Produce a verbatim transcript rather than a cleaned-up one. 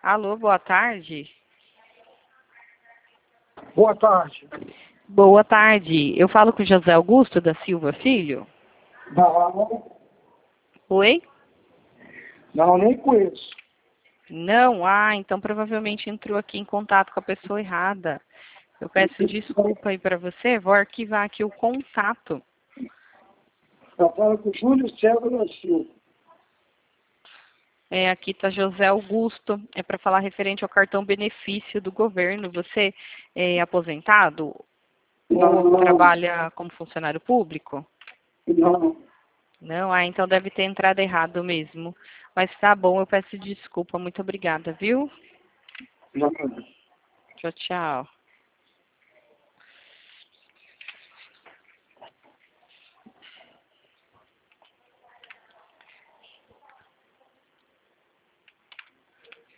Alô, boa tarde. Boa tarde. Boa tarde. Eu falo com o José Augusto da Silva Filho? Não, Oi? não, nem conheço. Não? Ah, então provavelmente entrou aqui em contato com a pessoa errada. Eu peço desculpa aí para você, vou arquivar aqui o contato. Eu falo com o Júlio César da Silva. É, aqui está José Augusto, é para falar referente ao cartão benefício do governo. Você é aposentado ou Não, trabalha como funcionário público? não. Não? Ah, então deve ter entrado errado mesmo. Mas tá bom, eu peço desculpa. Muito obrigada, viu? Não. Tchau, tchau.